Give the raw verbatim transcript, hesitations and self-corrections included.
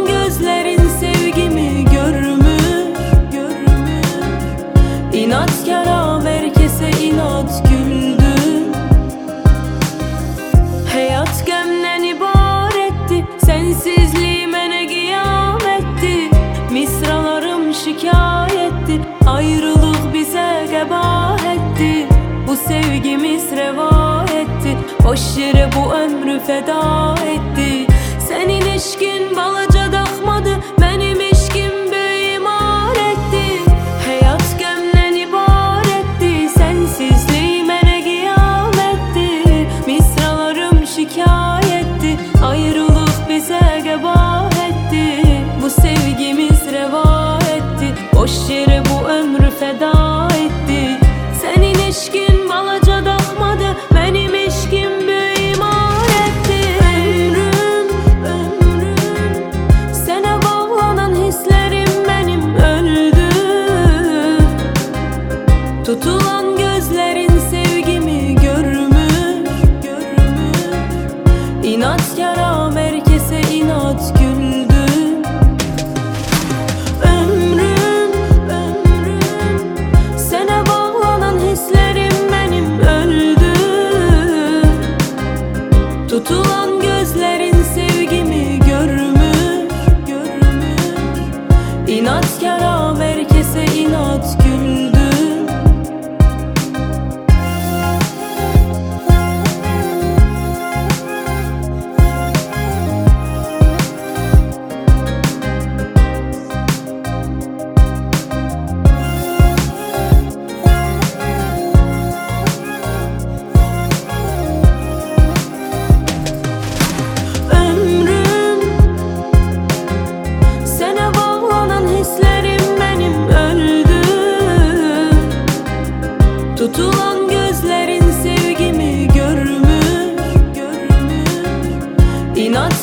gözlerin sevgimi görmür, görmür. İnatkara herkese inat güldüm. Hayat gemden ibaretti, sensizliğim ene kıyametti. Misralarım şikayetti, ayrılık bize gebahetti. Bu sevgimiz reva etti, boş yere bu ömrü feda etti. Senin eşkin balaca takmadı, benim eşkim böyle imar etti. Hayat gemden ibaretti, sensizliğim ene kıyametti. Misralarım şikayetti, ayrılık bize gebahetti. Bu sevgimiz reva etti, boş yere bu ömrü feda etti. Senin eşkin balaca takmadı, benim eşkim böyle imar etti. Ömrüm, ömrüm, sana bağlanan hislerim benim öldü. Tutulan gözlerin sevgimi görmür, görmür. İnatkara herkese inat güldüm. Ömrüm, ömrüm, sana bağlanan hislerim benim öldü. Tutulan gözlerin sevgimi görmür, görmür. İnatkara herkese inat güldüm. Ömrüm, sana bağlanan hislerim benim öldü. Tutulan gözlerin sevgimi görmür, görmür. İnat